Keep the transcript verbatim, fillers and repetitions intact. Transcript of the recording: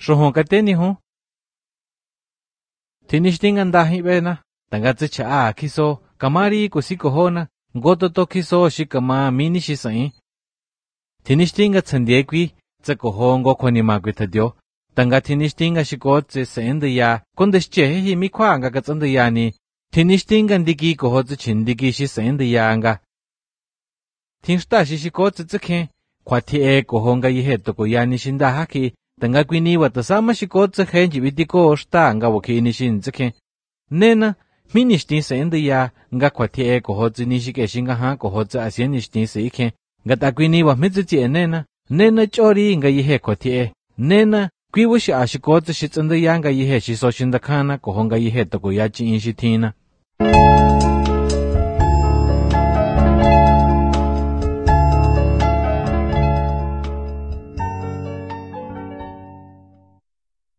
Shohon kateni hon. Tinishting andahi bena, tangatsa a kiso, kamari kusikohona, gototo kiso shikama mini shisain. Tinishtinga tsandiekwi, tsakohongo kwanima gwitadio, tanga tinishtinga shikotse saendia, kondesche mikwa anga katsandiani, tinishtinga ndiki kohotse chindiki shisaendia anga. Tinshta shikotse tsake, kwati e kohonga yiheto koyani shindahaki, tanga kwini watasama shikotse henji vitiko shta anga wakini shinzake. Nena, minishtin saendia, nga kwati e kohotse nishike shinga ha kohotse asienishtin seike. Gatakwini wa miziti enena, nena chori nga yihe kotie, nena kwiwishi ashikotse shitsanda yanga yihe shisoshinda kana kohonga yihe toko yachi inshitina.